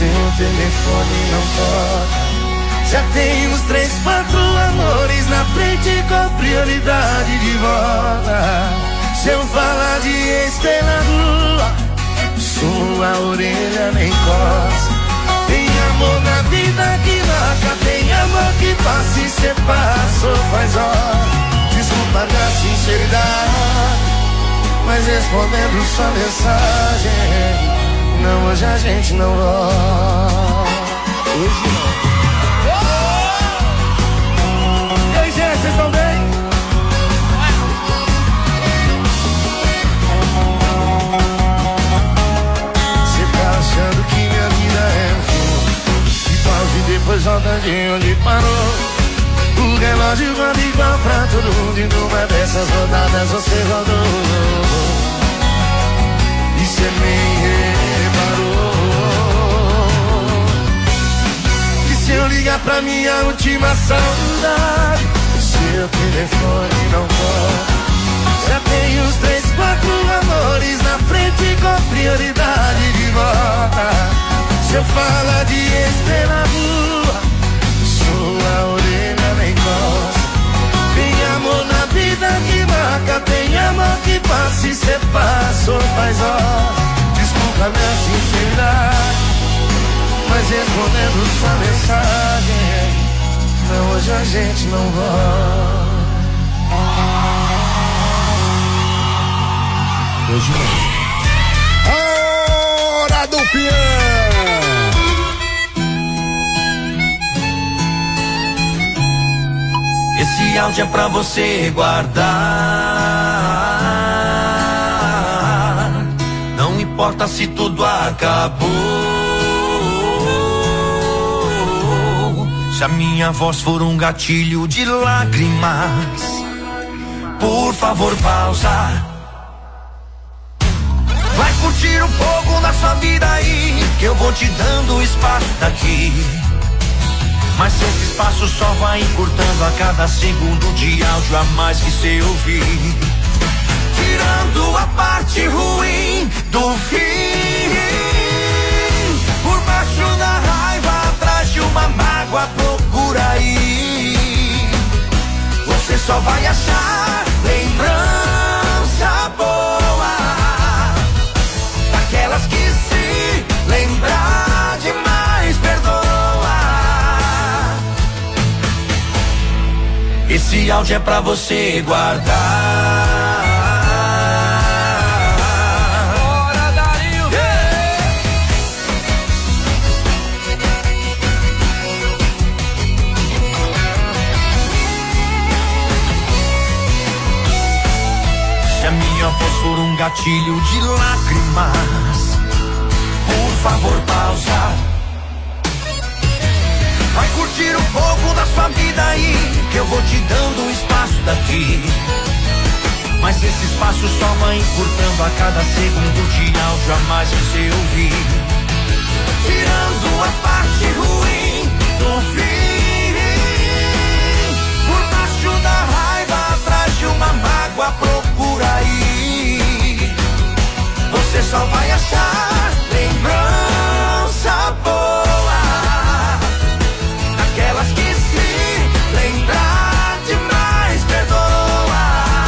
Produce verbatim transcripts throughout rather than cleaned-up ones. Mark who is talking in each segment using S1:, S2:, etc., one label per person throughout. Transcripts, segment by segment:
S1: seu telefone não toca. Já tem uns três, quatro amores na frente com prioridade de volta. Se eu falar de ex pela rua, sua orelha nem coça. Tem amor na vida que marca, tem amor que passa e cê passou faz hora. Desculpa da sinceridade, mas respondendo sua mensagem, não, hoje a gente não volta. Hoje não. E aí, gente, vocês estão bem? Você tá achando que minha vida é um filme e pausa e depois volta de onde parou. O relógio roda igual pra todo mundo e numa dessas rodadas você rodou e cê nem reparou. E se eu ligar pra minha última saudade, seu telefone não toca. Já tem uns três, quatro amores na frente com prioridade de volta. Se eu falar de ex pela rua, sua orelha nem coça. Tem amor na vida que marca, tem amor que passa e cê passou faz hora. Desculpa minha sinceridade, mas respondendo sua mensagem, não, hoje a gente não volta. Hoje não.
S2: Hora do peão!
S3: Esse áudio é pra você guardar. Não importa se tudo acabou, se a minha voz for um gatilho de lágrimas, por favor pausa. Vai curtir um pouco da sua vida aí, que eu vou te dando espaço daqui. Mas esse espaço só vai encurtando a cada segundo de áudio a mais que cê ouvir, tirando a parte ruim do fim. Por baixo da raiva, atrás de uma mágoa, procura aí. Você só vai achar lembrança boa, daquelas que se lembrar demais perdoa. Esse áudio é pra você guardar. Bora, Dario! Yeah! Se a minha voz for um gatilho de lágrimas, por favor pausa. Vai curtir um pouco da sua vida aí, que eu vou te dando um espaço daqui. Mas esse espaço só vai encurtando a cada segundo de áudio a mais que cê ouvir, tirando a parte ruim do fim. Por baixo da raiva, atrás de uma mágoa, procura aí. Você só vai achar lembrança boa, aquelas que se lembrar demais perdoa.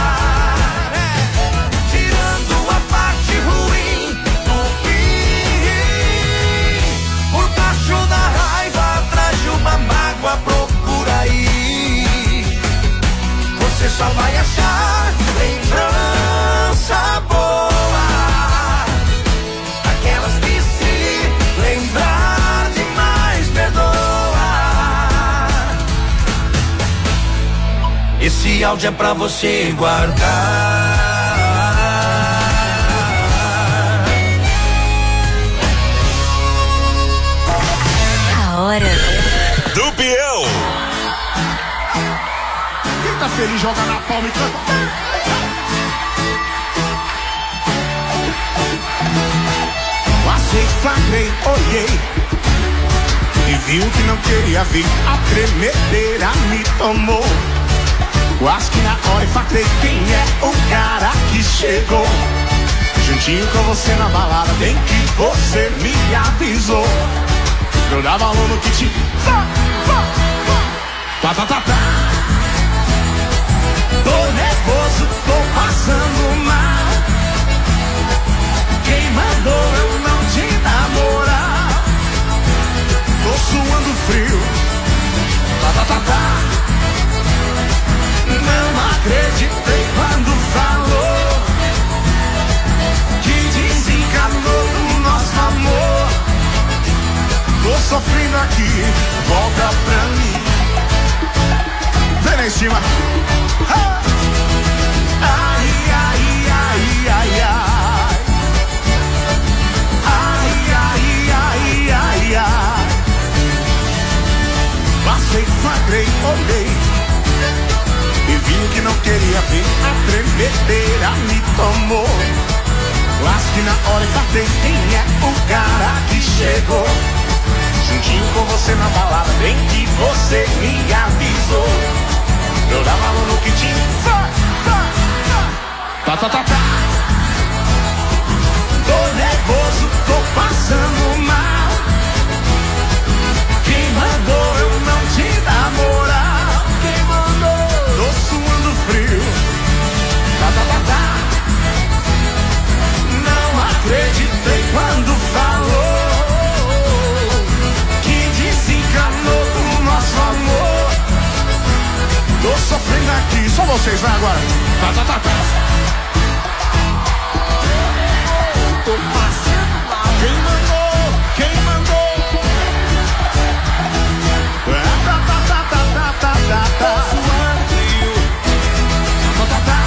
S3: Tirando a parte ruim do fim. Por baixo da raiva, atrás de uma mágoa, procura aí. Você só vai achar lembrança boa, aquelas que se lembrar demais perdoa. Esse áudio é pra você guardar.
S4: A hora
S2: do peão.
S5: Quem tá feliz joga na palma e canta. Passei, flagrei, olhei e vi o que não queria ver. A tremedeira me tomou, quase que na hora enfatei. Quem é o cara que chegou juntinho com você na balada? Bem que você me avisou. Eu dava valor no que tinha. Vá, vá, vá. Tá, tá, tá, tá.
S3: Tô nervoso, tô passando mal. Quem mandou eu não te namorar?
S5: Tô suando frio. Tá, tá, tá, tá.
S3: Não acreditei quando falou que desencanou do nosso amor.
S5: Tô sofrendo aqui, volta pra mim. Vem lá em cima. Ah!
S3: Ai, ai, ai, ai, ai. Ai, ai, ai, ai, ai.
S5: Passei, flagrei, olhei e vi o que não queria ver. A tremedeira me tomou. Lasque na hora e fartei. Quem é o cara que chegou? Juntinho com você na balada, bem que você me avisou. Eu dava valor no que tinha. Vai, vai, vai. Tá, tá, tá, tá.
S3: Tô nervoso, tô passando mal. Quem mandou eu não te namorar? Quem mandou?
S5: Tô suando frio. Tá, tá, tá, tá.
S3: Não acreditei quando falou que desencanou do nosso amor.
S5: Tô sofrendo aqui, só vocês, vai agora. Tá, tá, tá, tá. Tô passando mal. Quem mandou? Quem mandou? É, tá, tá, tá, tá, tá, tá, tá, tá. Tô suando frio. Tá, tá, tá.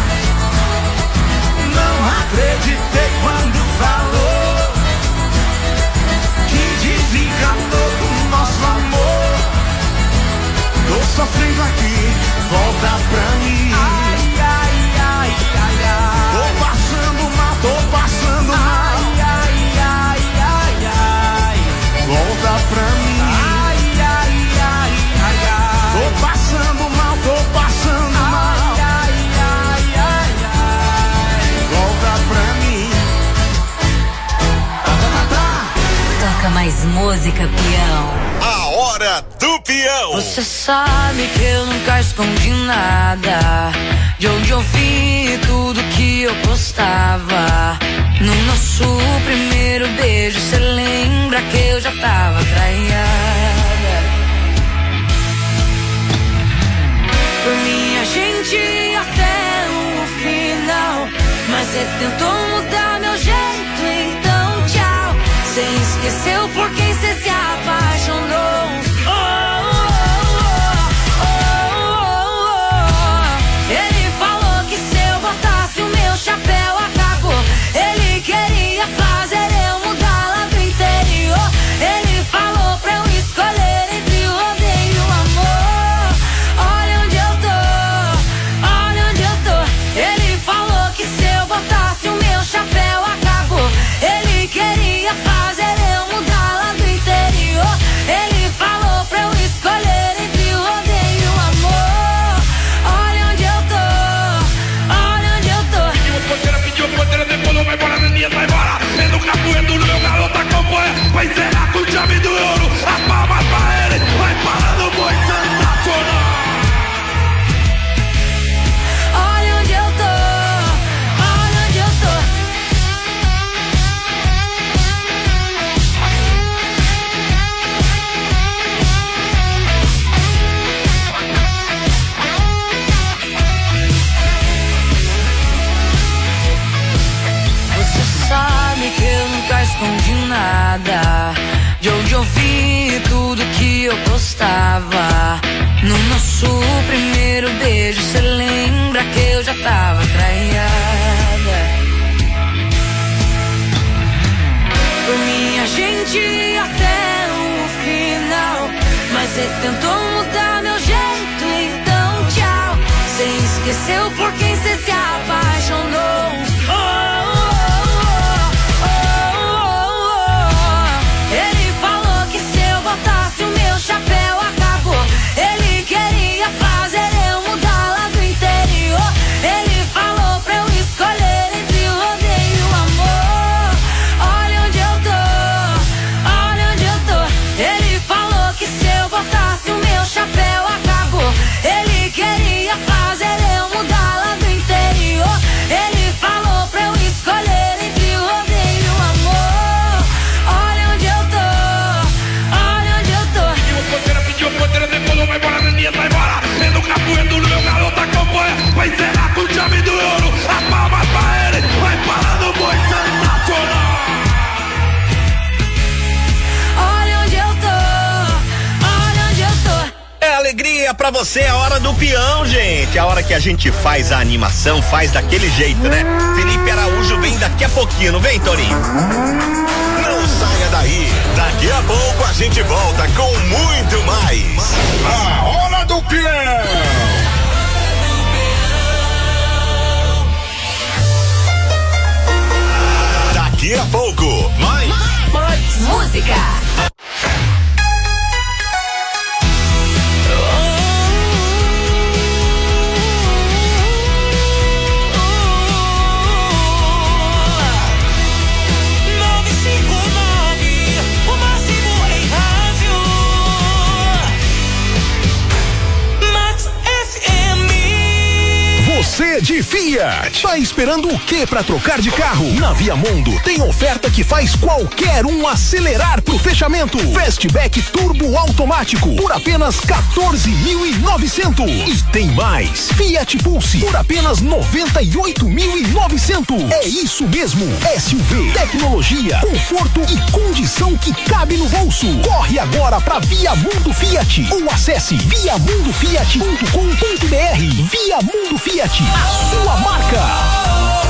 S3: Não acreditei quando falou que desencanou do nosso amor.
S5: Tô sofrendo aqui, volta pra mim.
S3: Ai, ai, ai, ai, ai.
S5: Tô passando mal, tô passando mal.
S3: Ai, ai, ai, ai, ai.
S5: Volta pra mim.
S3: Ai, ai, ai, ai, ai.
S5: Tô passando mal, tô passando mal.
S3: Ai, ai, ai, ai.
S5: Volta pra mim. Tá, tá, tá, tá.
S4: Toca mais música, peão.
S2: A hora do peão.
S4: Você sabe que eu nunca escondi nada. De onde eu vi tudo que eu postava. No nosso primeiro beijo, cê lembra que eu já tava traiada. Por mim a gente ia até o final, mas cê tentou mudar meu jeito, então tchau. Cê esqueceu por quem cê se apaixonou. Oh, oh, oh, oh, oh. Ele falou que se eu botasse o meu chapéu acabou. Ele queria fazer eu mudar lá do interior. Ele falou pra eu escolher entre o odeio e o amor. Olha onde eu tô, olha onde eu tô. Ele falou que se eu botasse o meu chapéu acabou. Ele queria fazer eu mudar lá do interior. Ele falou pra eu escolher entre o odeio e o amor. Olha onde eu tô, olha onde eu tô.
S6: Pediu porteira, pediu porteira, depois não vai embora, Neninha vai embora. Vendo o capoeiro no meu garoto acompanha. Vai encerrar com o chave do ouro. As palmas pra ele, vai parando o boi sensacional.
S4: Olha onde eu tô, olha onde eu tô. Você sabe que eu nunca escondi nada. De onde eu vi tudo que eu postava. No nosso primeiro beijo, cê lembra que eu já tava traiada. Por mim a gente ia até o final, mas cê tentou mudar meu jeito, então tchau. Cê esqueceu por quem cê se apaixonou. Oh, oh, oh, oh, oh. Ele falou que se eu botasse o meu chapéu acabou. Ele queria fazer eu mudar lá do interior. Ele falou pra eu escolher entre o odeio e o amor. Olha onde eu tô, olha onde eu tô.
S2: dia pra você, é a hora do peão, gente. A hora que a gente faz a animação, faz daquele jeito, né? Felipe Araújo vem daqui a pouquinho, não vem, Torinho?
S7: Não saia daí. Daqui a pouco a gente volta com muito mais.
S6: A hora do peão.
S7: Daqui a pouco, mais,
S4: mais, mais música.
S8: Você de Fiat, tá esperando o que pra trocar de carro? Na Viamundo tem oferta que faz qualquer um acelerar pro fechamento. Fastback turbo automático por apenas quatorze mil e novecentos. E tem mais, Fiat Pulse por apenas noventa e oito mil e novecentos. É isso mesmo, S U V, tecnologia, conforto e condição que cabe no bolso. Corre agora pra Viamundo Fiat ou acesse via mundo fiat ponto com ponto b r. Viamundo Fiat, a sua marca.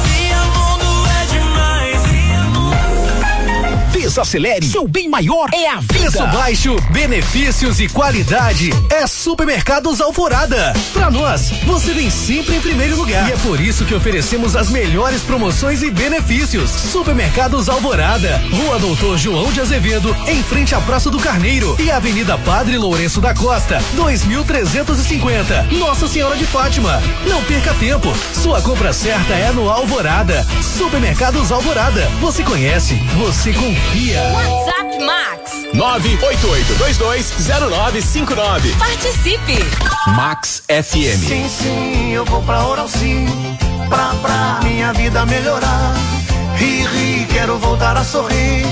S8: Desacelere, seu bem maior é a vida.
S9: Preço baixo, benefícios e qualidade é Supermercados Alvorada. Pra nós, você vem sempre em primeiro lugar. E é por isso que oferecemos as melhores promoções e benefícios. Supermercados Alvorada, Rua Doutor João de Azevedo, em frente à Praça do Carneiro, e Avenida Padre Lourenço da Costa, dois mil trezentos e cinquenta, Nossa Senhora de Fátima. Não perca tempo, sua compra certa é no Alvorada. Supermercados Alvorada, você conhece, você confia.
S4: WhatsApp Max
S8: nove oito oito dois dois zero nove cinco nove.
S4: Participe.
S8: Max F M.
S3: Sim, sim, eu vou pra Oral Sim, pra, pra minha vida melhorar. Ri, ri, quero voltar a sorrir.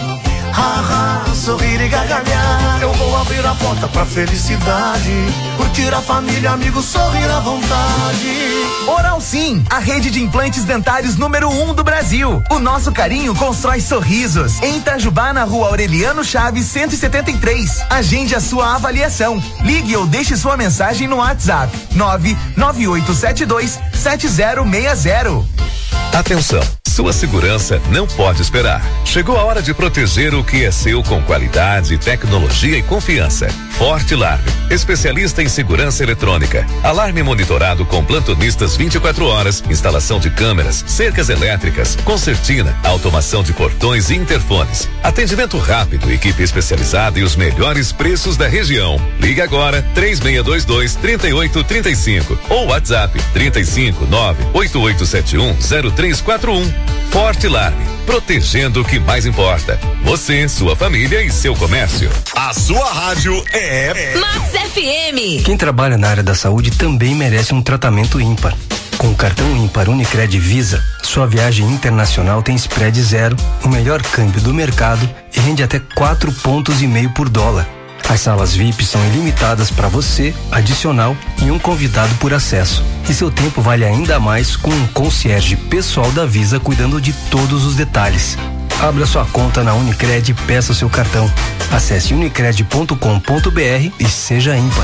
S3: Ha, ha, sorrir e gargalhar. Eu vou abrir a porta pra felicidade, curtir a família, amigos, sorrir à vontade.
S10: Oral Sim, a rede de implantes dentários número um do Brasil. O nosso carinho constrói sorrisos. Em Itajubá, na Rua Aureliano Chaves, cento e setenta e três. Agende a sua avaliação. Ligue ou deixe sua mensagem no WhatsApp nove nove oito sete dois sete zero seis zero.
S11: Atenção, sua segurança não pode esperar. Chegou a hora de proteger o que é seu com qualidade, tecnologia e confiança. Forte Alarme, especialista em segurança eletrônica. Alarme monitorado com plantonistas vinte e quatro horas, instalação de câmeras, cercas elétricas, concertina, automação de portões e interfones. Atendimento rápido, equipe especializada e os melhores preços da região. Ligue agora três seis dois dois, três oito três cinco ou WhatsApp trinta e cinco, nove oito oito sete um, zero três quatro um. Forte Alarme, protegendo o que mais importa. Você, sua família e seu comércio.
S7: A sua rádio é
S4: Max F M.
S12: Quem trabalha na área da saúde também merece um tratamento ímpar. Com o cartão ímpar Unicred Visa, sua viagem internacional tem spread zero, o melhor câmbio do mercado e rende até quatro pontos e meio por dólar. As salas V I P são ilimitadas para você, adicional e um convidado por acesso. E seu tempo vale ainda mais com um concierge pessoal da Visa cuidando de todos os detalhes. Abra sua conta na Unicred e peça seu cartão. Acesse unicred ponto com ponto b r e seja ímpar.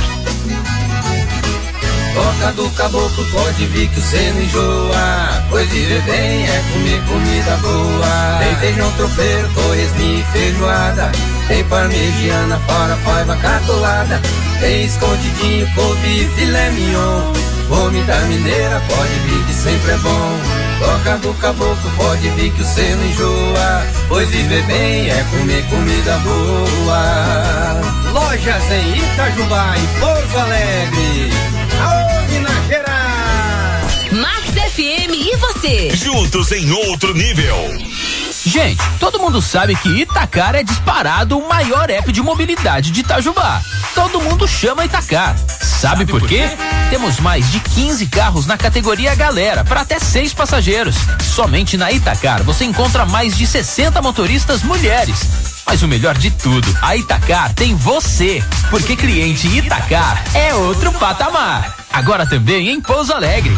S13: Toca do caboclo, pode vir que você não enjoa. Pois viver bem é comer comida boa. Tem feijão tropeiro, torresminho e feijoada. Tem parmegiana, fora faiva catolada. Tem escondidinho, couve e filé mignon. Comida mineira, pode vir que sempre é bom. Toca do caboclo, pode vir que você não enjoa. Pois viver bem é comer comida boa. Lojas em Itajubá e Pouso Alegre. Aô, Minas Gerais!
S4: Max F M e você?
S7: Juntos em outro nível.
S14: Gente, todo mundo sabe que Itacar é disparado o maior app de mobilidade de Itajubá. Todo mundo chama Itacar. Sabe, Sabe por, por quê? quê? Temos mais de quinze carros na categoria Galera, para até seis passageiros. Somente na Itacar você encontra mais de sessenta motoristas mulheres. Mas o melhor de tudo, a Itacar tem você, porque cliente Itacar é outro patamar. Agora também em Pouso Alegre.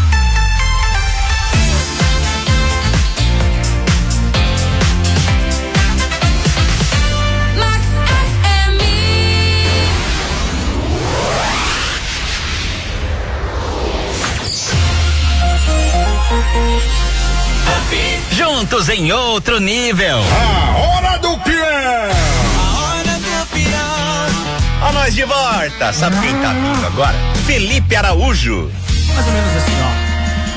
S4: Max F M.
S15: 「
S2: juntos em outro nível.
S5: A hora do peão.
S2: A hora do peão. Ó nós de volta. Sabe quem tá vindo agora? Felipe Araújo.
S1: Mais ou menos assim, ó.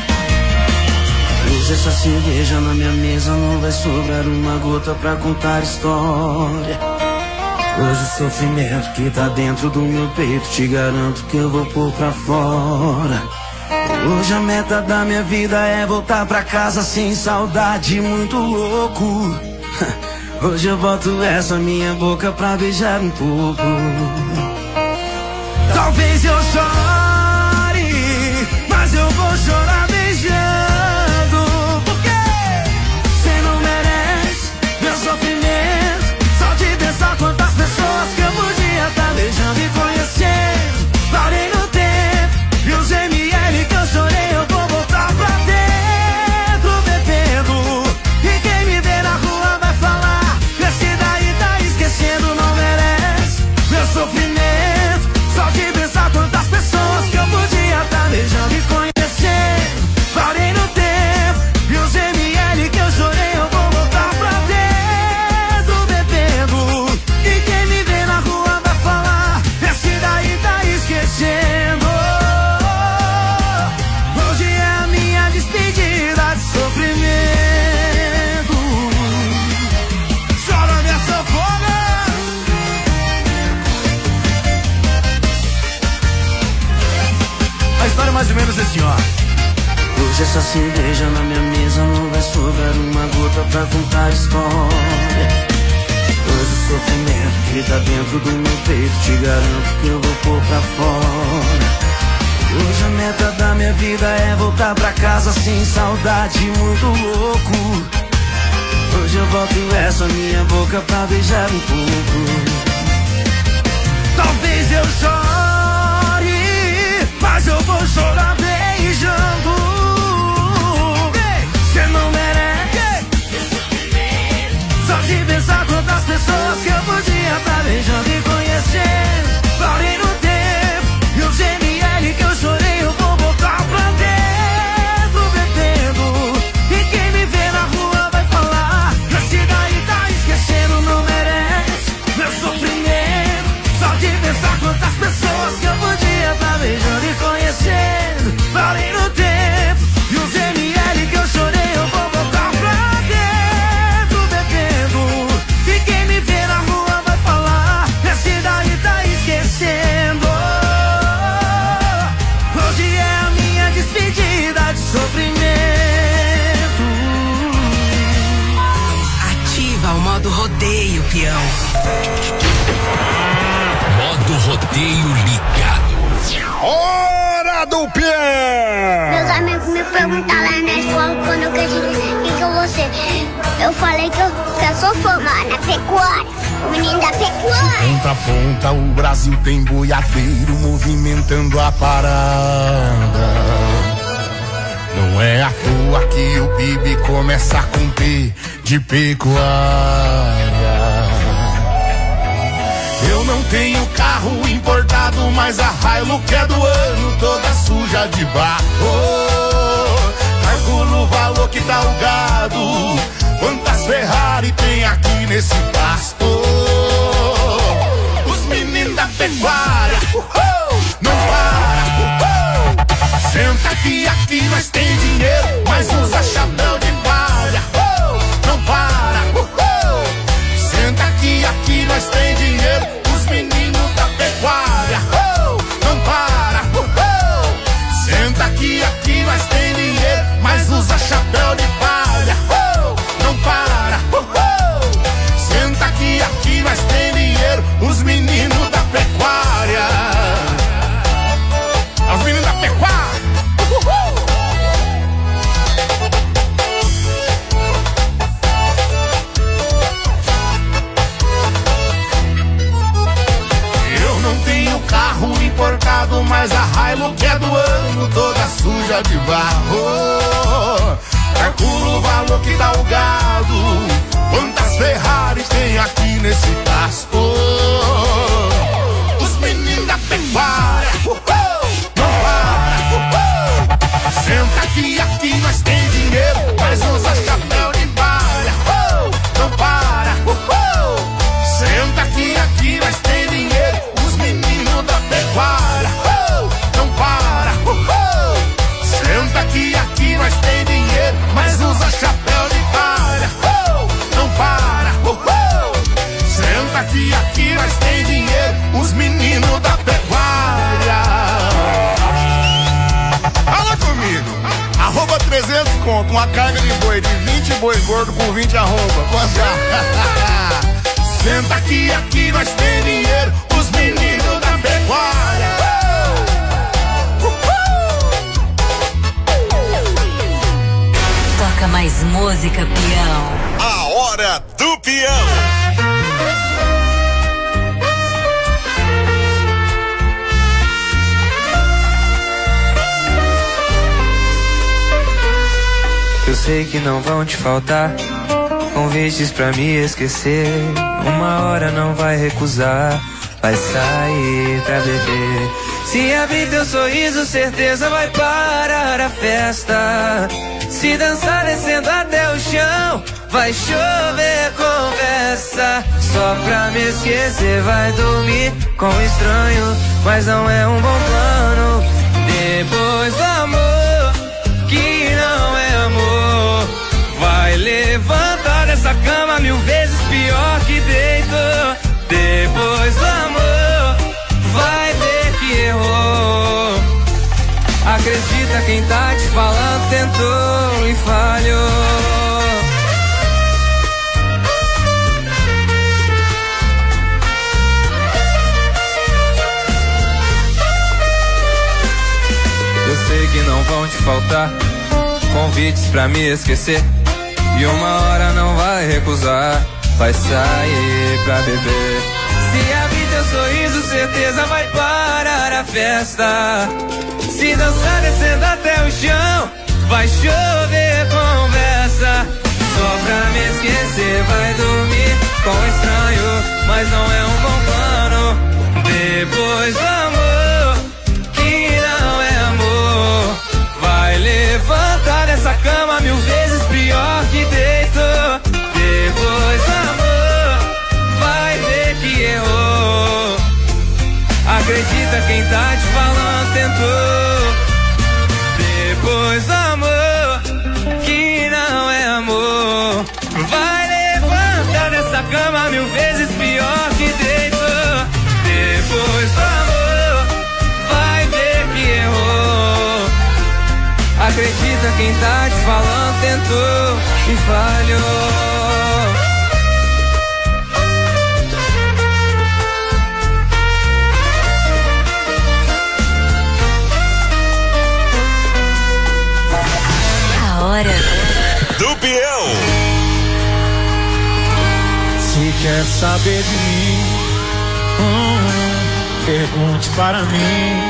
S1: Hoje essa cerveja na minha mesa não vai sobrar uma gota pra contar história. Hoje o sofrimento que tá dentro do meu peito, te garanto que eu vou pôr pra fora. Hoje a meta da minha vida é voltar pra casa sem saudade, muito louco. Hoje eu boto essa minha boca pra beijar um pouco. Talvez eu chore, mas eu vou chorar beijando. Porque cê não merece meu sofrimento. Só de pensar quantas pessoas que eu podia tá beijando e conhecendo. Parei no tempo e os M L que eu chorei eu vou voltar pra dentro bebendo. E quem me vê na rua vai falar, esse daí tá esquecendo, não merece meu sofrimento. Só de pensar quantas pessoas que eu podia tá beijando e conhecendo. Parei no tempo e os M L que eu chorei eu vou voltar pra dentro bebendo. E quem me vê na rua vai falar, esse daí tá esquecendo. Hoje é a minha despedida de sofrimento. Chora minha sanfona. A história é mais ou menos assim, ó. Hoje essa cerveja na minha mesa não vai sobrar uma gota pra contar história. Hoje o sofrimento que tá dentro do meu peito, te garanto que eu vou pôr pra fora. Hoje a meta da minha vida é voltar pra casa sem saudade, muito louco. Hoje eu boto essa minha boca pra beijar um pouco. Talvez eu chore, mas eu vou chorar beijando. Cê não merece. Só de pensar quantas pessoas que eu podia tá beijando e conhecendo. Parei no tempo e os M L que eu chorei eu vou voltar pra dentro bebendo. E quem me vê na rua vai falar, esse daí tá esquecendo, não merece meu sofrimento. Só de pensar quantas pessoas que eu podia tá beijando e conhecendo. Parei no tempo e os M L que eu chorei eu vou voltar pra dentro bebendo. E quem me vê na rua vai falar, esse daí tá esquecendo. Hoje é a minha despedida de sofrimento.
S15: Ativa o modo rodeio, peão.
S16: Modo rodeio ligado.
S5: Hora do peão.
S17: Meus amigos me perguntaram lá na escola quando eu cresci, o que que eu vou ser? Eu falei que eu, que eu sou formada na pecuária, o menino da pecuária.
S5: De ponta a ponta o Brasil tem boiadeiro movimentando a parada. Não é à toa que o P I B começa com P de pecuária. Eu não tenho carro importado, mas a Hilux é do ano, toda suja de barro. Calculo o valor que dá o gado, quantas Ferrari tem aqui nesse pasto. Os meninos da pecuária, uhul, não para, uhul. Senta aqui, aqui nós tem dinheiro, mas usa chapéu de palha, uhul, não para, uhul. Senta aqui, aqui nós tem dinheiro, os meninos da pecuária, uhul, não para, uhul. Senta aqui, aqui nós tem dinheiro, mas usa chapéu de palha, uhul, não para, uhul. Senta aqui, aqui nós tem dinheiro, os meninos da pecuária. Os meninos da pecuária, uhul. Eu não tenho carro importado, mas a Hilux é do ano, toda suja de barro. Calculo o valor que dá o gado, quantas Ferrari tem aqui nesse pasto. Os meninos da pecuária, uhul, não para, uhul. Senta aqui, aqui nós tem dinheiro, mas usa chapéu de palha.
S1: os meninos da pecuária. Fala comigo. Arroba trezentos conto, uma carga de boi de vinte boi gordo com vinte arroba. Senta aqui, aqui nós tem dinheiro, os meninos da pecuária.
S4: Toca mais música, peão.
S7: A hora do peão.
S18: Eu sei que não vão te faltar convites pra me esquecer. Uma hora não vai recusar, vai sair pra beber. Se abrir teu sorriso, certeza vai parar a festa. Se dançar descendo até o chão, vai chover conversa. Só pra me esquecer, vai dormir com um estranho, mas não é um bom plano. Depois do amor, que não é amor, vai levantar dessa cama mil vezes pior que deitou. Depois do amor, vai ver que errou. Acredita, quem tá te falando tentou e falhou. Eu sei que não vão te faltar convites pra me esquecer, e uma hora não vai recusar, vai sair pra beber. Se abrir teu sorriso, certeza vai parar a festa. Se dançar descendo até o chão, vai chover conversa. Só pra me esquecer, vai dormir com um estranho, mas não é um bom plano. Depois do amor, que não é amor, vai levantar dessa cama mil vezes pior que deitou. Depois do amor, vai ver que errou. Acredita, quem tá te falando tentou. Depois do amor, que não é amor, vai levantar dessa cama mil vezes pior que deitou. Depois do amor, vai ver que errou. Acredita, quem tá te falando tentou e falhou.
S4: Hora
S7: do peão.
S19: Se quer saber de mim, hum, pergunte para mim.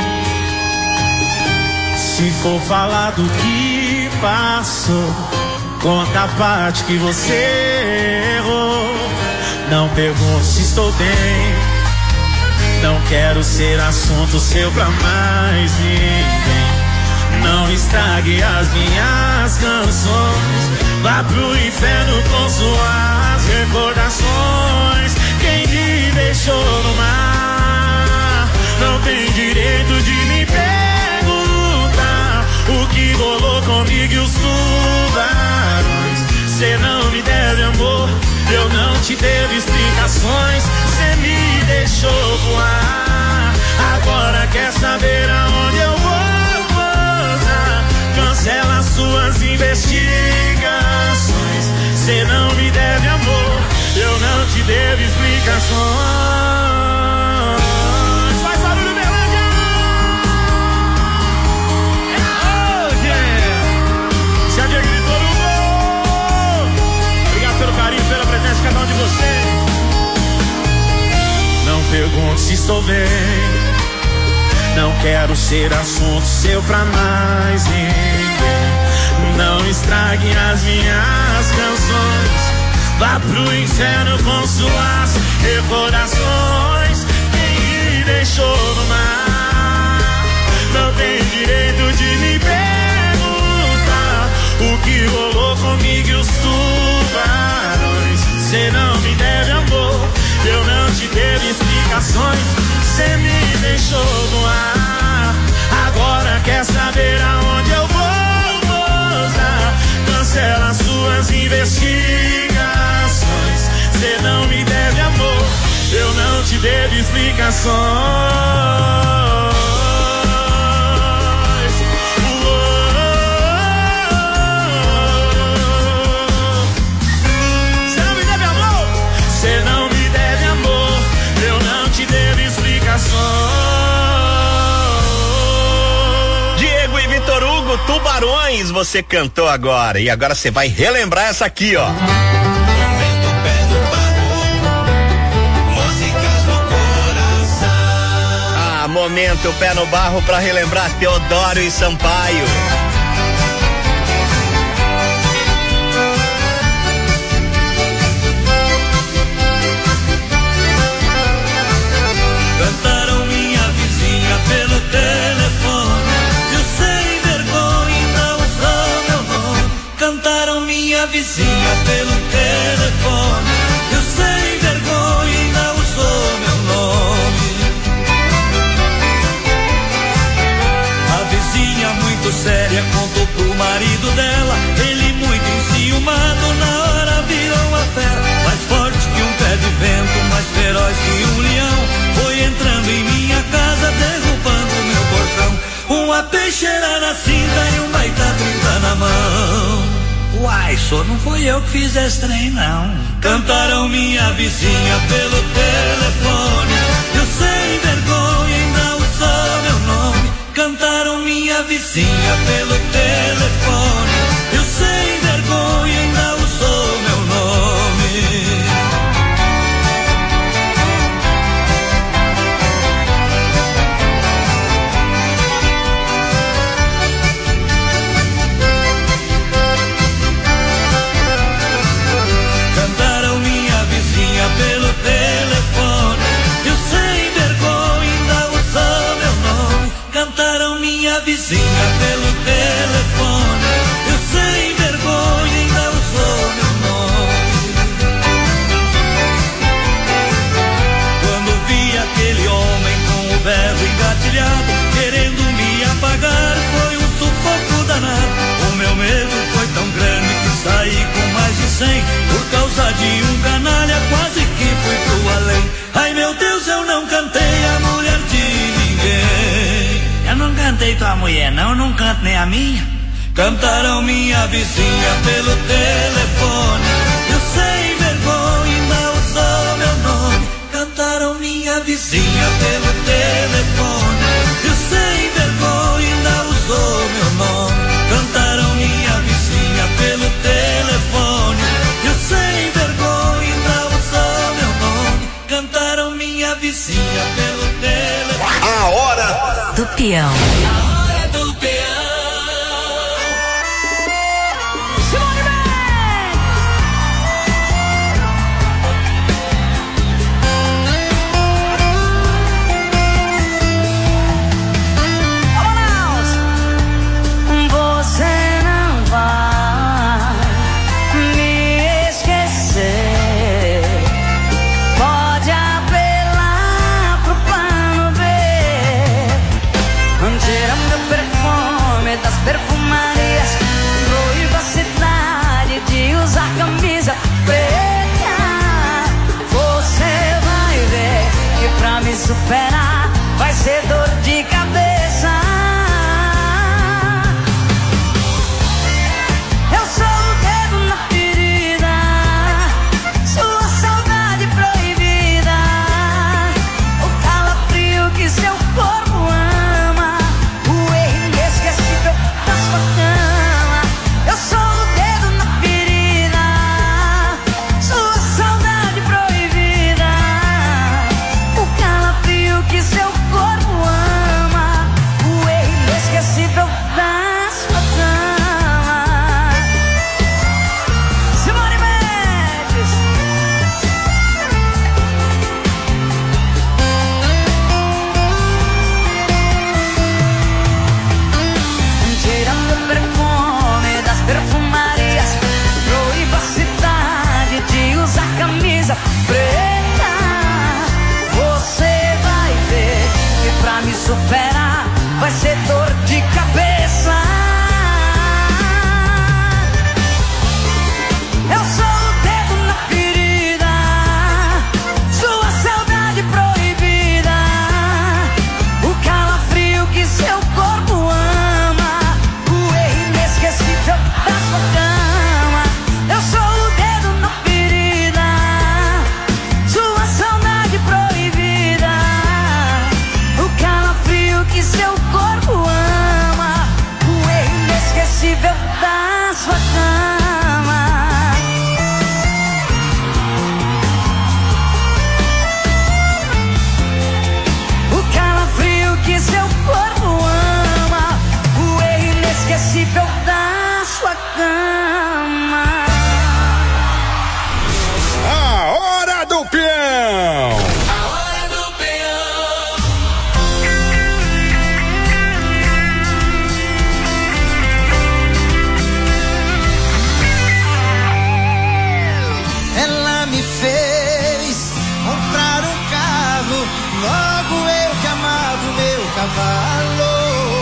S19: Se for falar do que passou, conta a parte que você errou. Não pergunte se estou bem, não quero ser assunto seu pra mais ninguém. Não estrague as minhas canções, vá pro inferno com suas recordações. Quem me deixou no mar não tem direito de me perguntar o que rolou comigo e os tubarões. Cê não me deve amor, eu não te devo explicações. Cê me deixou voar, agora quer saber aonde eu vou. Cancela suas investigações. Cê não me deve amor, eu não te devo explicações. Faz barulho, Berlândia! Oh, yeah! Se a Diego gritou no gol. Obrigado pelo carinho, pela presença de cada um de vocês. Não pergunte se estou bem, não quero ser assunto seu pra mais ninguém. Não estrague as minhas canções, vá pro inferno com suas recordações. Quem me deixou no mar não tem direito de me perguntar o que rolou comigo e os tubarões. Cê não me deve amor, eu não te devo explicações. Cê me deixou no ar, agora quer saber aonde eu vou, moça. Cancela suas investigações. Cê não me deve amor, eu não te devo teve explicações. Você não me deve amor, você não me deve amor, eu não te devo explicações.
S2: Diego e Vitor Hugo, Tubarões, você cantou agora. E agora você vai relembrar essa aqui, ó. Ah, momento pé no barro pra relembrar Teodoro e Sampaio.
S3: Cantaram minha vizinha pelo telefone, eu sem vergonha ainda usou meu nome. Cantaram minha vizinha pelo telefone, eu sem vergonha ainda usou meu nome. A vizinha muito séria contou pro marido dela, ele muito enciumado na hora virou uma fera. Mais forte que um pé de vento, mais feroz que um leão, foi entrando em minha casa, derrubando meu portão. Uma peixeira na cinta e um baita trinta na mão. Uai, só não foi eu que fiz esse trem, não. Cantaram minha vizinha pelo telefone, eu sem vergonha ainda usou meu nome. Cantaram minha vizinha pelo telefone, eu sem vergonha ainda usou meu nome. Cantaram minha vizinha pelo telefone, eu sem vergonha ainda usou meu nome. Cantaram minha vizinha pelo telefone, eu sem vergonha ainda usou meu nome. Quando vi aquele homem com o berro engatilhado, querendo me apagar, foi um sufoco danado. O meu medo foi tão grande que saí com mais de cem, por causa de um canalha quase que fui pro além. Ai meu Deus, eu não cantei a mulher de ninguém. Eu não cantei tua mulher não, eu não canto nem a minha. Cantaram minha vizinha pelo telefone, eu sem vergonha ainda usou meu nome. Cantaram minha vizinha pelo telefone, eu sem vergonha ainda usou meu nome. Cantaram minha vizinha pelo telefone, eu sem vergonha ainda usou meu nome. Cantaram minha vizinha pelo telefone.
S7: A hora
S15: do peão.
S4: Perfumarias, proíba a cidade de usar camisa preta. Você vai ver que pra me superar vai ser dor de cabeça. Eu sou o dedo na ferida, sua saudade proibida, o calafrio que seu corpo ama, o erro inesquecível da sua cama. Eu sou o dedo na ferida, sua saudade proibida, o calafrio que seu corpo ama.
S1: Logo eu que amava o meu cavalo,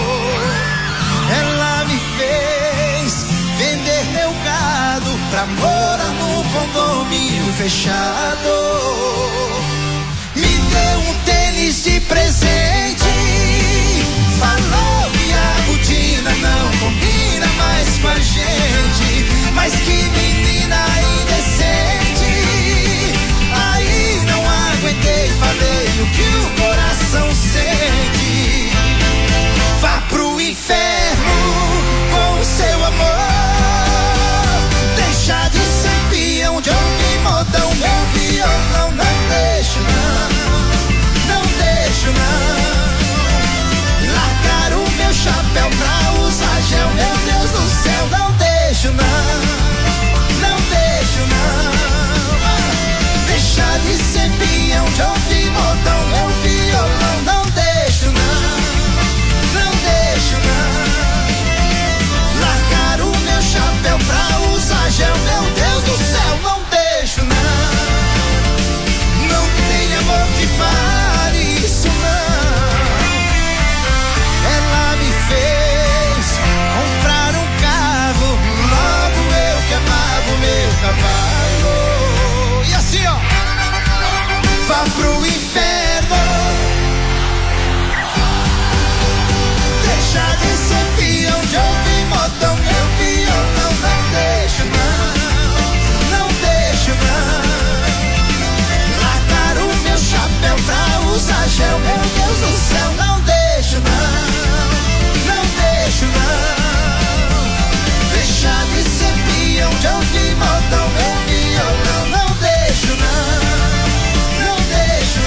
S1: ela me fez vender meu gado pra morar no condomínio fechado. Me deu um tênis de presente, falou que a rotina não combina mais com a gente. Mas que menina indecente, aí não aguentei, falei o que o coração sente. Vá pro inferno com o seu amor, deixa de ser peão de ouvir modão, meu violão. Não deixo não, não deixo não, largar o meu chapéu pra usar gel, meu Deus do céu. Não deixo não, não deixo não, deixa de ser peão de ouvir modão, meu violão. Não deixo não, não deixo não, largar o meu chapéu pra usar gel, meu Deus do céu. Não deixo não, não tem amor que fale isso não. Ela me fez comprar um carro, logo eu que amava o meu cavalo. E assim ó, vá pro inferno, deixa de ser peão de ouvir modão, meu violão. Não deixo não, não deixo não, largar o meu chapéu pra usar gel, meu Deus do céu. Não deixo não, não deixo não, deixa de ser peão de ouvir modão, meu violão. Não deixo não, não deixo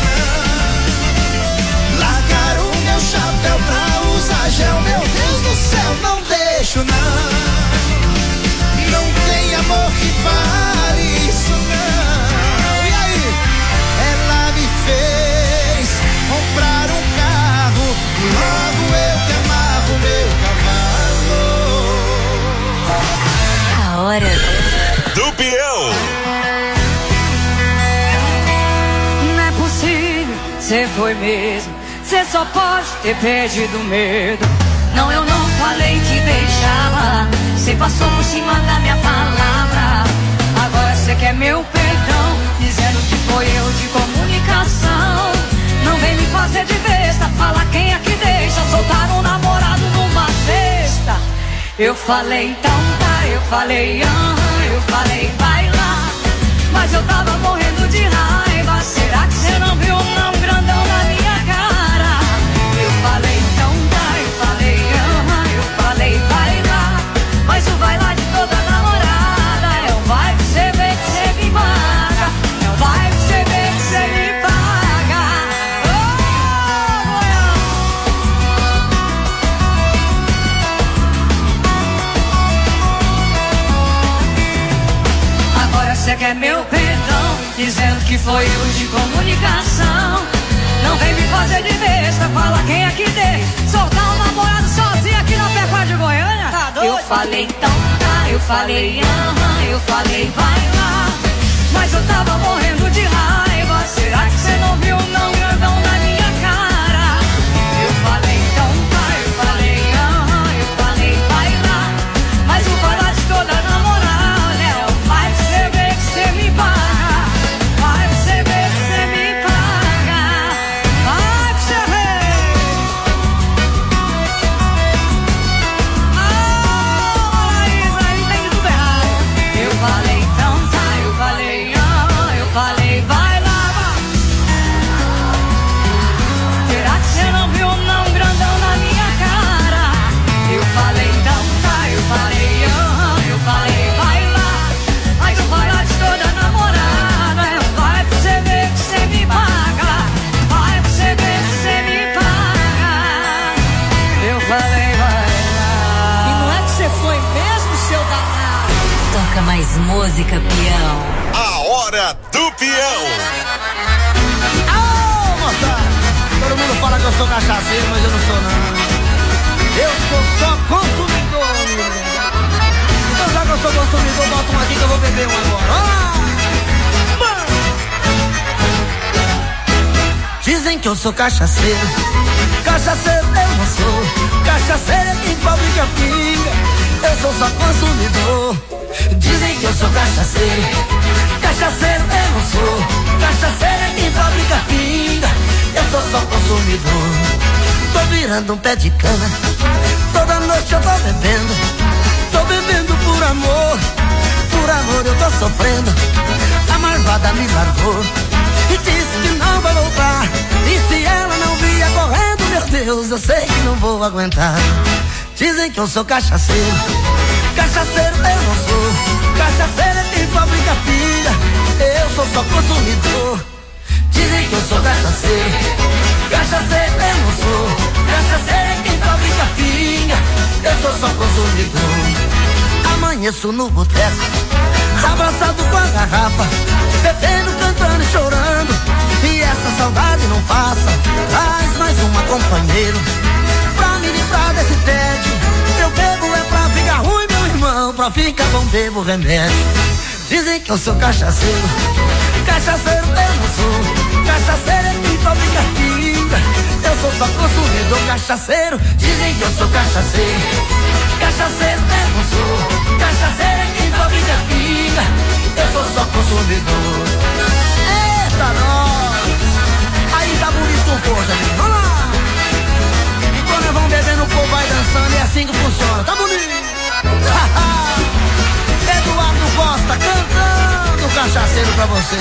S1: não, largar o meu chapéu pra usar gel, meu Deus do céu. Não deixo não, não tem amor que vale isso não. E aí? Ela me fez comprar um carro, logo eu que amava o meu cavalo.
S4: A hora
S7: do peão.
S4: Não é possível, cê foi mesmo, cê só pode ter perdido medo. Não, eu não falei que deixava, cê passou por cima da minha palavra. Agora cê quer meu perdão, dizendo que foi erro de comunicação. Não vem me fazer de besta, fala quem é que deixa soltar um namorado numa festa. Eu falei então tá, eu falei aham, eu falei vai lá, mas eu tava morrendo de raiva. Será que cê não viu não grandão na minha cara? Eu falei então tá, eu falei aham, eu falei vai lá, mas o vai lá de toda namorada é o vai que cê vê que cê me paga, é o vai que cê vê que cê me paga. Oh, agora cê quer meu perdão, dizendo que foi erro de comunicação. Não vem me fazer de besta, fala quem é que deixa soltar um namorado sozinho aqui na Pecuária de Goiânia. Tá doido? Eu falei então tá, eu falei aham, eu falei vai lá, mas eu tava morrendo de raiva. Será que cê não viu não grandão na minha cara? Eu falei então tá, eu falei aham, eu falei vai lá, mas o vai lá de toda namorada é o vai que cê vê que cê me paga, vai que cê vê que cê me paga, vai que cê vê. Ah, Laísa, aí tem tudo errado. Eu falei então tá, eu falei aham, eu falei vai lá, vai. Será que cê não viu não grandão na minha cara? Eu falei então tá, eu falei aham, eu falei vai lá, mas o vai lá de toda namorada é o vai pra cê ver que cê me paga, vai pra cê ver que cê me paga. Eu falei vai lá. E não é que cê foi mesmo, seu danado?
S15: Toca mais música, peão.
S7: A hora do peão.
S1: Ô, moçada, todo mundo fala que eu sou cachaceiro, mas eu não sou não. Eu sou só consumidor, amigo. Então já que eu sou consumidor, bota um aqui que eu vou beber um agora. Ah!
S20: Dizem que eu sou cachaceiro, cachaceiro eu não sou. Cachaceiro é quem fabrica pinga, eu sou só consumidor. Dizem que eu sou cachaceiro, cachaceiro eu não sou. Cachaceiro é quem fabrica pinga, eu sou só consumidor. Tô virando um pé de cana, toda noite eu tô bebendo. Tô bebendo por amor, por amor eu tô sofrendo. A marvada me largou e disse que não vai voltar. E se ela não vier correndo, meu Deus, eu sei que não vou aguentar. Dizem que eu sou cachaceiro, cachaceiro eu não sou. Cachaceiro é quem fabrica pinga, eu sou só consumidor. Dizem que eu sou cachaceiro, cachaceiro eu não sou. Cachaceiro é quem fabrica pinga, eu sou só consumidor. Amanheço no boteco, abraçado com a garrafa, bebendo, cantando e chorando. E essa saudade não passa, traz mais uma companheiro pra me livrar desse tédio. Eu bebo é pra ficar ruim, meu irmão, pra ficar bom bebo remédio. Dizem que eu sou cachaceiro, cachaceiro eu não sou. Cachaceiro é quem fabrica pinga, eu sou só consumidor. Cachaceiro, dizem que eu sou cachaceiro, cachaceiro eu não sou. Cachaceiro é quem fabrica pinga, eu sou só consumidor. Eita nós, aí tá bonito um pouco, gente. Vamos lá! E quando nós vamos bebendo, o povo vai dançando, é assim que funciona, tá bonito? Eduardo Costa cantando cachaceiro pra você.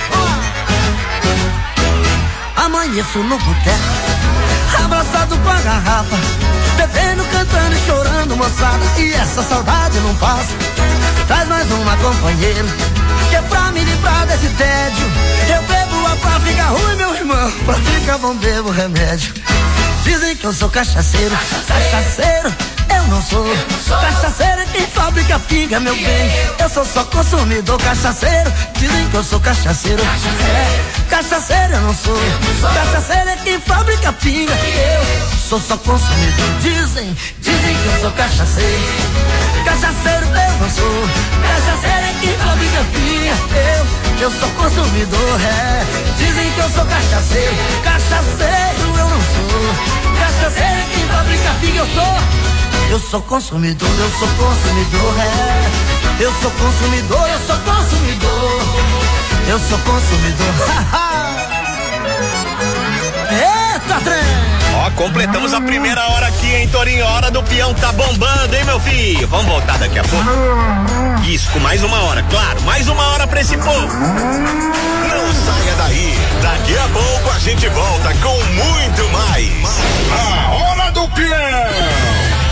S20: Amanheço no boteco, abraçado com a garrafa, bebendo, cantando e chorando, moçada. E essa saudade não passa, traz mais uma companheira, que é pra me livrar desse tédio. Eu bebo a pra ficar ruim, meu irmão, pra ficar bom bebo remédio. Dizem que eu sou cachaceiro, cachaceiro eu não sou. Cachaceiro é quem fabrica pinga, meu bem, eu sou só consumidor. Cachaceiro, dizem que eu sou cachaceiro, cachaceiro eu não sou. Cachaceiro é quem fabrica pinga, eu sou só consumidor. Dizem, dizem que eu sou cachaceiro, cachaceiro eu não sou. Cachaceiro é quem fabrica pinga, eu, eu sou consumidor, é. Dizem que eu sou cachaceiro, cachaceiro eu não sou. Cachaceiro é quem fabrica pinga, eu sou. Eu sou consumidor, eu sou consumidor, é. Eu sou consumidor, eu sou consumidor. Eu sou consumidor, eita trem!
S2: Ó, completamos a primeira hora aqui, hein, Torinho? A hora do peão tá bombando, hein, meu filho? Vamos voltar daqui a pouco? Isso, com mais uma hora, claro, mais uma hora pra esse povo.
S7: Não saia daí, daqui a pouco a gente volta com muito mais.
S6: A hora do peão!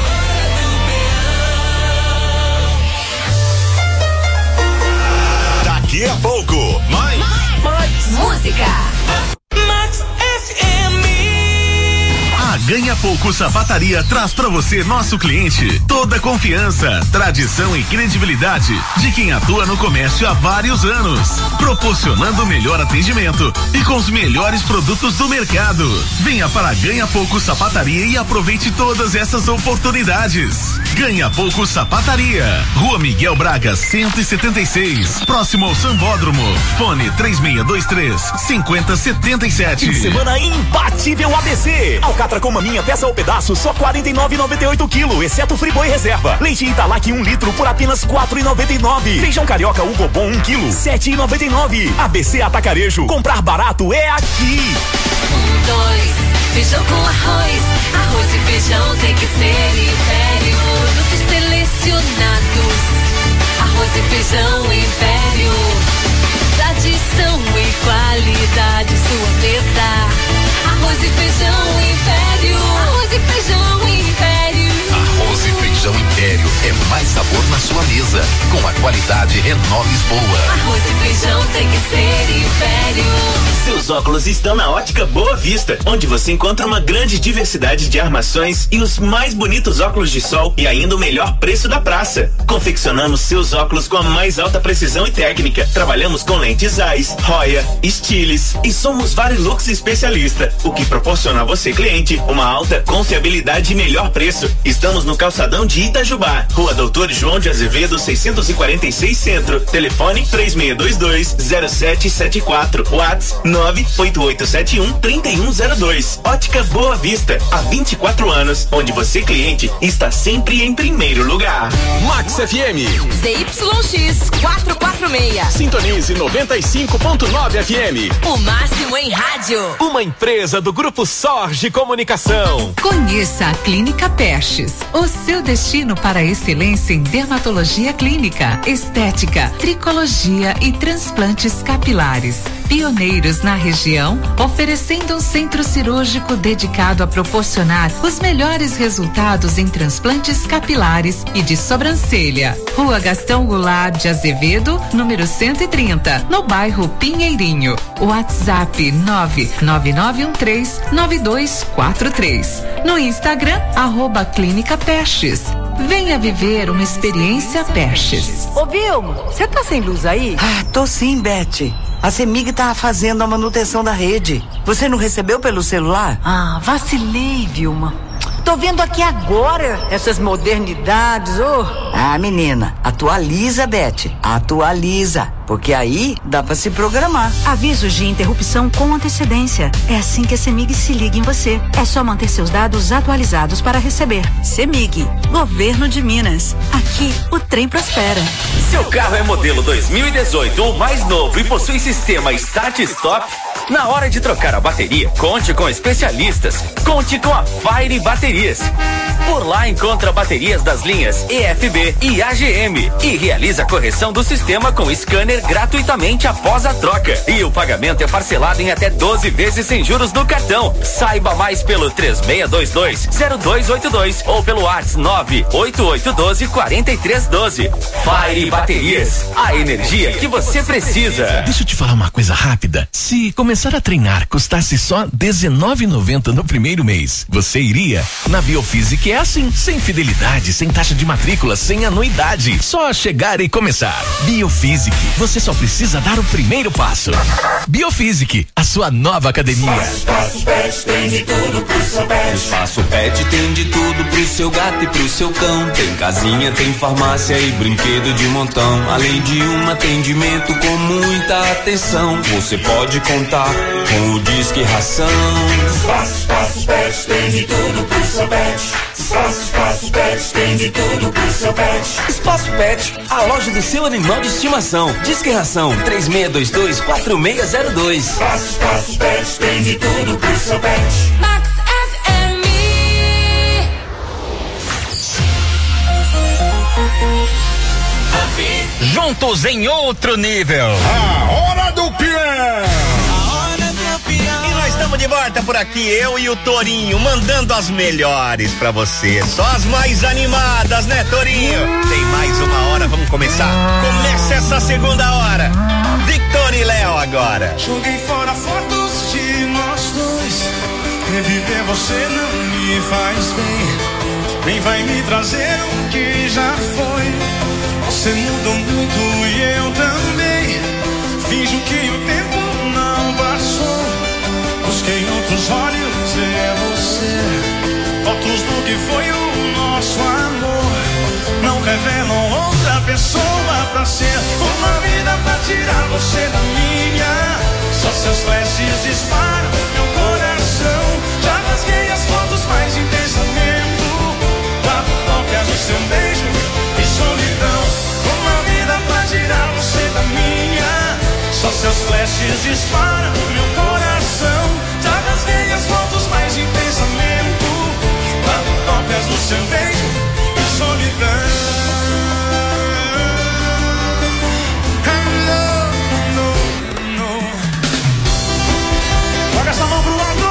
S7: Daqui a pouco, mais,
S15: mais, mais música.
S7: Max F M.
S8: A Ganha Pouco Sapataria traz pra você, nosso cliente, toda a confiança, tradição e credibilidade de quem atua no comércio há vários anos, proporcionando o melhor atendimento e com os melhores produtos do mercado. Venha para a Ganha Pouco Sapataria e aproveite todas essas oportunidades. Ganha Pouco Sapataria, Rua Miguel Braga cento e setenta e seis, próximo ao Sambódromo. Fone três seis dois três, cinco zero sete sete.
S21: Fim de semana imbatível A B C. Alcatra com maminha, peça ou pedaço, só quarenta e nove e noventa e oito quilo, exceto Friboi Reserva. Leite Italac um litro por apenas quatro e noventa e nove. Feijão carioca Hugo Bom um quilo, sete e noventa e nove. A B C Atacarejo, comprar barato é aqui.
S15: Um, dois, feijão com arroz, arroz e feijão tem que ser Império. Produtos selecionados, arroz e feijão Império. Tradição e qualidade, sua mesa. Arroz e feijão Império. Arroz e feijão Império.
S16: Arroz e feijão Império é mais sabor na sua mesa, com a qualidade Renova Lisboa.
S15: Arroz e feijão tem que ser Império.
S22: Seus óculos estão na Ótica Boa Vista, onde você encontra uma grande diversidade de armações e os mais bonitos óculos de sol e ainda o melhor preço da praça. Confeccionamos seus óculos com a mais alta precisão e técnica. Trabalhamos com lentes Zeiss, Roya, Stiles e somos Varilux especialista, o que proporciona a você, cliente, uma alta confiabilidade e melhor preço. Estamos no calçadão de Itajubá, Rua Doutor João de Azevedo seiscentos e quarenta quarenta e seis Centro. Telefone três seis dois dois zero sete sete quatro. WhatsApp nove oito oito sete um três um zero dois. Ótica Boa Vista, há vinte e quatro anos, onde você, cliente, está sempre em primeiro lugar.
S8: Max F M.
S9: Z Y X quatrocentos e quarenta e seis.
S8: Sintonize noventa e cinco ponto nove F M.
S9: O máximo em rádio.
S8: Uma empresa do Grupo Sorge Comunicação.
S10: Conheça a Clínica Pestes, o seu destino para a excelência em dermatologia clínica, estética, tricologia e transplantes capilares. Pioneiros na região, oferecendo um centro cirúrgico dedicado a proporcionar os melhores resultados em transplantes capilares e de sobrancelha. Rua Gastão Goulart de Azevedo, número cento e trinta, no bairro Pinheirinho. WhatsApp nove nove nove um três nove dois quatro três. No Instagram, arroba Clínica Pestes. Venha viver uma experiência Pestes.
S23: Ô Vilma, você tá sem luz aí?
S24: Ah, tô sim, Beth. A CEMIG tá fazendo a manutenção da rede. Você não recebeu pelo celular?
S23: Ah, vacilei, Vilma. Tô vendo aqui agora essas modernidades, ô. Oh.
S24: Ah, menina, atualiza, Beth. Atualiza. Porque aí dá pra se programar.
S25: Avisos de interrupção com antecedência. É assim que a CEMIG se liga em você. É só manter seus dados atualizados para receber. CEMIG, Governo de Minas. Aqui o trem prospera.
S26: Seu carro é modelo dois mil e dezoito ou mais novo e possui sistema Start Stop? Na hora de trocar a bateria, conte com especialistas. Conte com a Fire Baterias. Por lá encontra baterias das linhas E F B e A G M e realiza a correção do sistema com scanner gratuitamente após a troca. E o pagamento é parcelado em até doze vezes sem juros no cartão. Saiba mais pelo três seis dois dois zero dois oito dois ou pelo WhatsApp nove oito oito um dois quatro três um dois. Fire Baterias, a energia que você precisa.
S8: Deixa eu te falar uma coisa rápida. Se começar a treinar custasse só dezenove reais e noventa centavos no primeiro mês, você iria? Na Biofísica é assim, sem fidelidade, sem taxa de matrícula, sem anuidade. Só chegar e começar. Biofísica, você só precisa dar o primeiro passo. Biofísica, a sua nova academia.
S27: Espaço Pet tem de tudo pro seu pet. Espaço Pet tem de tudo pro seu gato e pro seu cão. Tem casinha, tem farmácia e brinquedo de montão. Além de um atendimento com muita atenção. Você pode contar com o Disque Ração. Espaço, Espaço Pet tem de tudo pro seu pet. Espaço, Espaço Pet tem de tudo pro seu pet.
S26: Espaço Pet, a loja do seu animal de estimação. Disque Ração três seis dois dois quatro seis zero dois.
S27: Espaço, Espaço Pet tem de tudo pro seu pet.
S9: Max F M.
S2: Juntos em outro nível.
S5: A hora do peão.
S2: E nós estamos de volta por aqui, eu e o Torinho, mandando as melhores pra você. Só as mais animadas, né, Torinho? Tem mais uma hora, vamos começar? Começa essa segunda hora. Victor e Léo agora.
S1: Joguei fora fotos de nós dois. Reviver você não me faz bem. Nem vai me trazer o que já foi. Você mudou muito e eu também. Finjo que o tempo não passou. Busquei outros olhos, é você. Outros do que foi o nosso amor. Não revelam outra pessoa pra ser. Uma vida pra tirar você da minha. Só seus flashes disparam meu coração. Já rasguei as fotos mais em pensamento. Quatro cópias do seu beijo e solidão. Uma vida pra tirar você da minha. Só seus flashes disparam meu coração. Já rasguei as fotos mais em pensamento. Quatro cópias do seu beijo e solidão. Joga essa mão pro lado.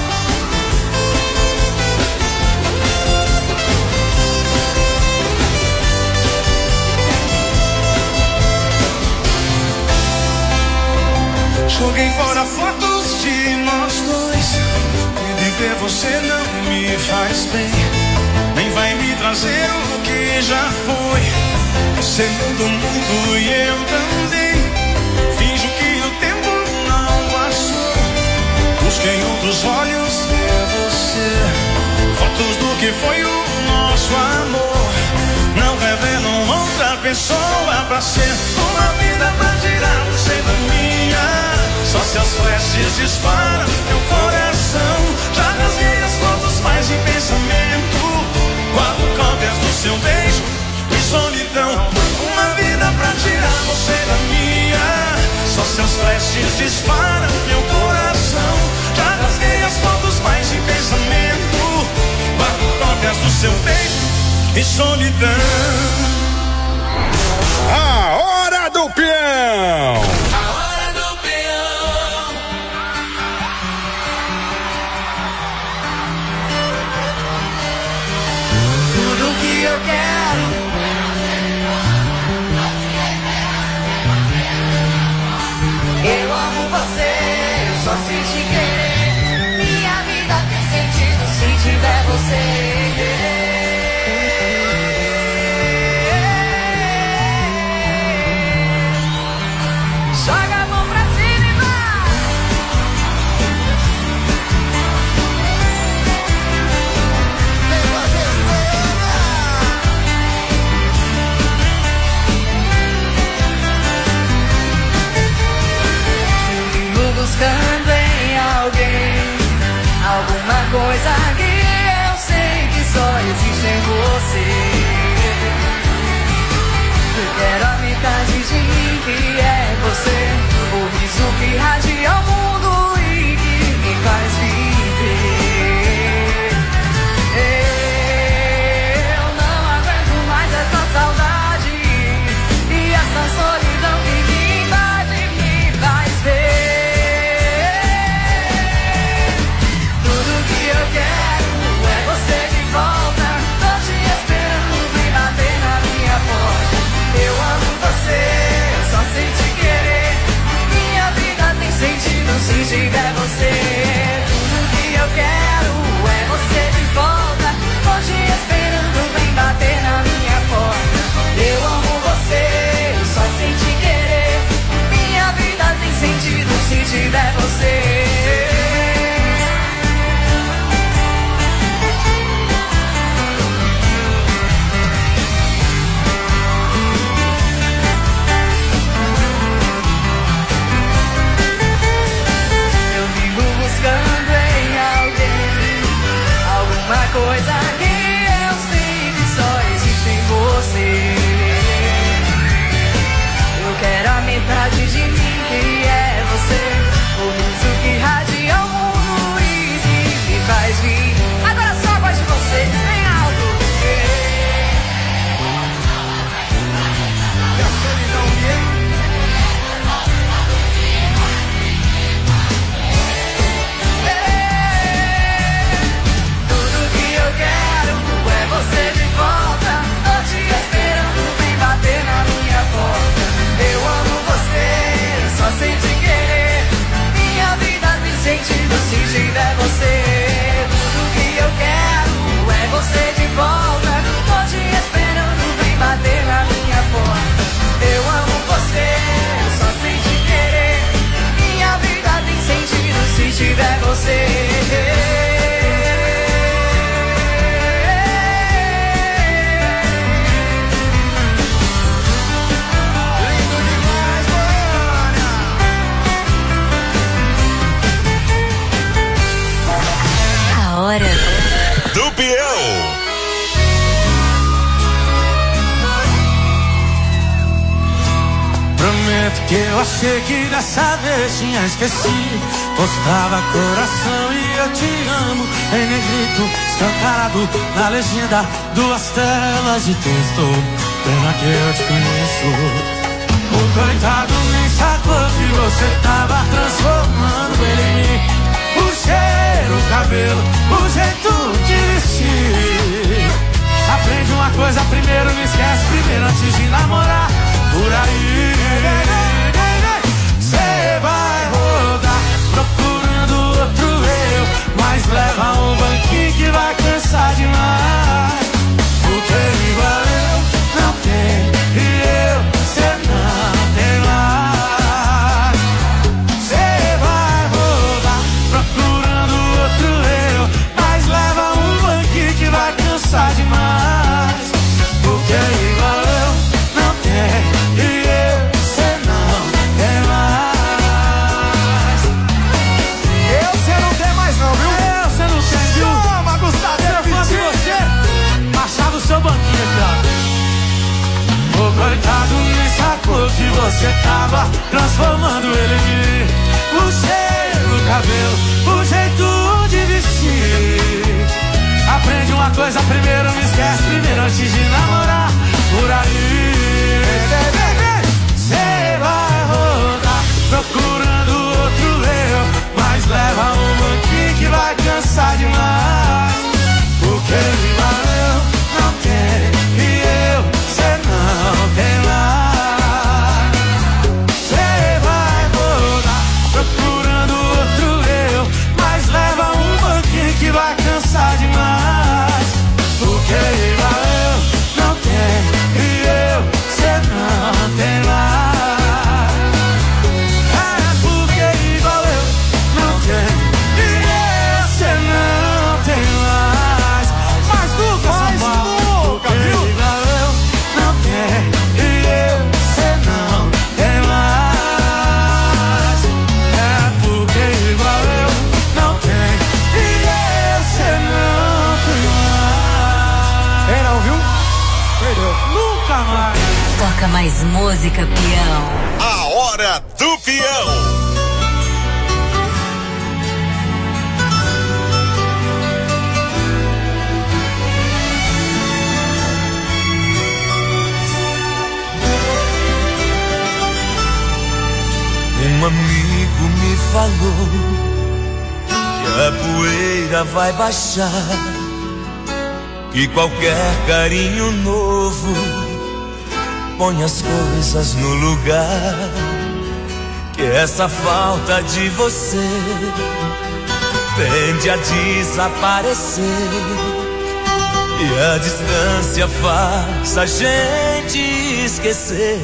S1: Joguei fora fotos de nós dois. E viver você não me faz bem. Nem vai me trazer o que já foi. Você mudou muito e eu também. Finjo que o tempo não passou. Busquei outros olhos ver você. Fotos do que foi o nosso amor. Não revelam outra pessoa.
S3: pessoa pra ser, uma vida pra tirar você da minha. Só seus flashes disparam meu coração. Já rasguei as fotos mais de pensamento, quatro cópias do seu beijo e solidão. Uma vida pra tirar você da minha. Só seus flashes disparam meu coração. Já rasguei as fotos mais de pensamento, quatro cópias do seu beijo e solidão.
S11: A hora do peão.
S3: A hora do peão.
S20: Tudo que eu quero, eu amo você, eu só sei te querer. Minha vida tem sentido se tiver você. Joga a mão pra cima e vai. Vem fazer
S4: Vivo buscando em alguém alguma coisa que eu sei que só existe em você. Eu quero a metade de mim que é você, o riso que radia o mundo e que me faz viver. Eu não aguento mais essa saudade e essa solidão que me invade, me faz ver. Tudo que eu quero é você de volta. Tô te esperando, vem bater na minha porta. Eu amo você, eu só sei te querer. Minha vida tem sentido se tiver você. Tudo que eu quero é você de volta. Tô te esperando, vem bater na minha porta. Eu amo você, eu só sei te querer. Minha vida tem sentido se tiver você. Buscando em alguém alguma coisa que eu sei que só existe em você. Eu quero a metade de mim que é você, o riso que radia o mundo e que me faz vir. Agora só a voz de vocês, bem alto.
S3: E a solidão que
S4: você de volta, tô te esperando, vem bater na minha porta. Eu amo você, só sei te querer. Minha vida tem sentido se tiver você. Tudo que eu quero é você de volta. Tô te esperando, vem bater na minha porta. Eu amo você, só sei te querer. Minha vida tem sentido se tiver você.
S9: Hora
S7: do peão.
S3: Prometo que eu achei que dessa vez tinha esquecido. Postava coração e eu te amo em negrito, escancarado na legenda, duas telas de texto. Pena que eu te conheço. O coitado nem sacou que você tava transformando ele em mim. O cheiro, o cabelo, o jeito de vestir. Aprende uma coisa primeiro, não esquece primeiro antes de namorar. Por aí cê vai rodar procurando outro eu, mas leva um banquinho que vai cansar demais. Porque igual eu não tem e eu cê não tem mais. Cê vai rodar procurando outro eu, mas leva um banquinho que vai cansar demais. Porque igual eu não tem transformando ele em mim. O cheiro do cabelo, o jeito de vestir. Aprende uma coisa primeiro, me esquece primeiro antes de namorar. Por aí cê vai rodar procurando outro eu, mas leva um banquinho que vai cansar demais. Porque igual eu não tem e eu cê não tem lá. Cê vai rodar procurando outro eu, mas leva um banquinho que vai cansar demais. Porque igual eu não tem e eu cê não tem lá. É porque igual eu não tem e eu cê não tem mais. Mas nunca São Paulo, porque igual eu não tem e eu cê não tem mais. É porque igual eu não tem e eu cê não tem mais.
S1: Quem não viu?
S3: Perdeu. Nunca mais.
S9: Toca mais música, peão.
S7: A hora do peão.
S3: Um amigo me falou que a poeira vai baixar, que qualquer carinho novo põe as coisas no lugar, que essa falta de você tende a desaparecer e a distância faz a gente esquecer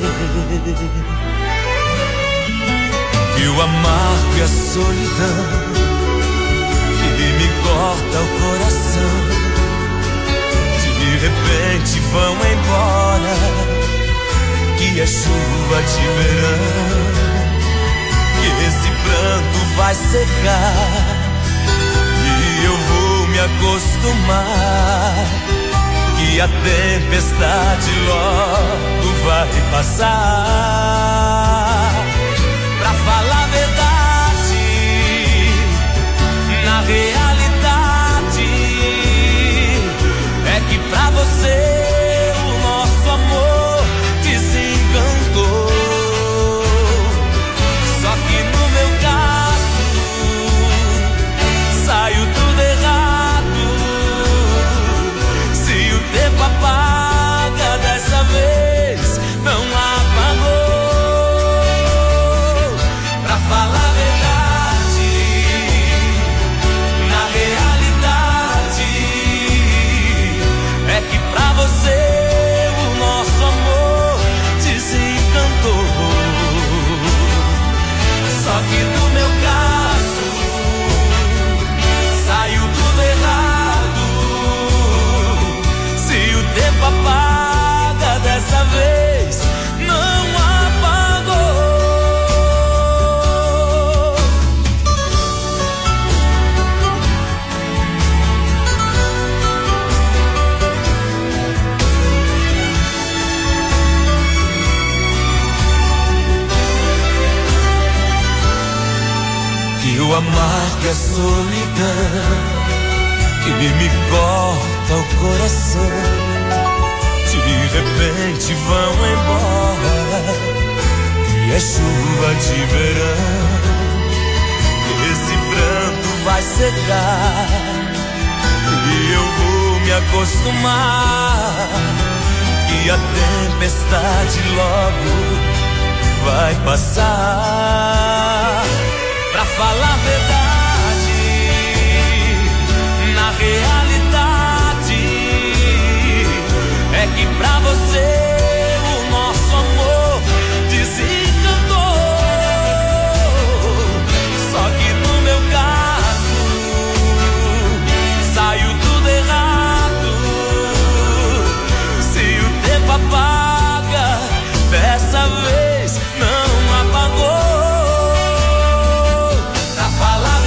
S3: que o amargo e a solidão que me corta o coração de repente vão embora, que é chuva de verão, que esse pranto vai secar e eu vou me acostumar, que a tempestade logo vai passar. Pra falar a verdade, na realidade é que pra você o nosso amor desencantou. Só que no meu caso saiu tudo errado. Se o tempo apaga dessa vez, não apagou. Pra falar a verdade, na realidade é que pra você o nosso amor desencantou. Só que no meu caso saiu tudo errado. Se o tempo apaga dessa vez, não apagou. Que o amargo é solidão que me corta o coração, de repente vão embora, que é chuva de verão, esse pranto vai secar e eu vou me acostumar, que a tempestade logo vai passar. Pra falar a verdade, na realidade é que pra você o nosso amor desencantou. Só que no meu caso saiu tudo errado. Se o tempo apaga dessa vez, não apagou. Pra falar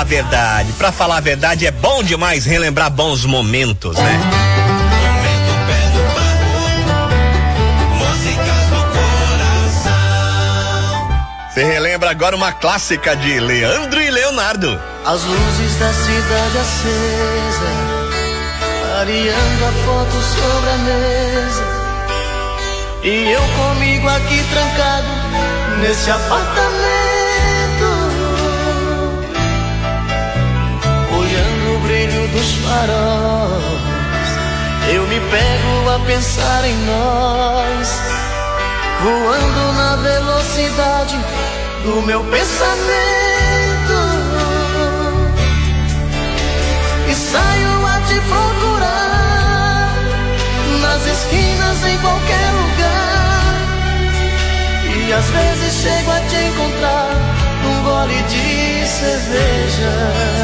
S2: a verdade. Pra falar a verdade é bom demais relembrar bons momentos, né? Você relembra agora uma clássica de Leandro e Leonardo.
S1: As luzes da cidade acesa, clareando a foto sobre a mesa, e eu comigo aqui trancado nesse apartamento, olhando o brilho dos faróis, eu me pego a pensar em nós, voando na velocidade do meu pensamento, e saio a te procurar nas esquinas, em qualquer lugar, e às vezes chego a te encontrar num gole de cerveja.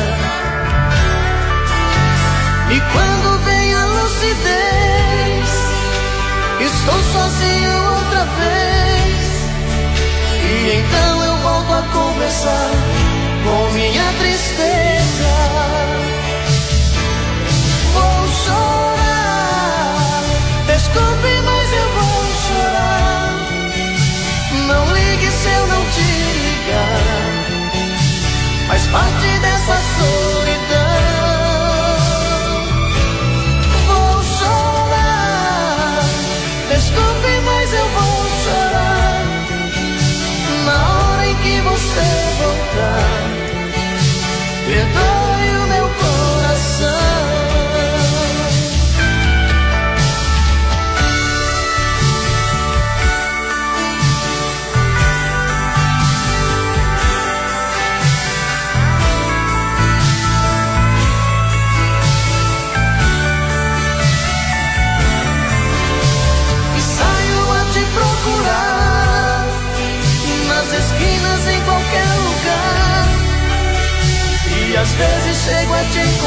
S1: E quando vem a lucidez, estou sozinho outra vez, e então eu volto a conversar com minha tristeza. Vou chorar, desculpe, mas eu vou chorar. Não ligue se eu não te ligar, faz parte dessa solidão. Vou chorar, desculpe, mas eu vou chorar. Na hora em que você voltar, perdoe o meu coração. E saio a te procurar nas esquinas, em qualquer lugar, e às vezes chego a te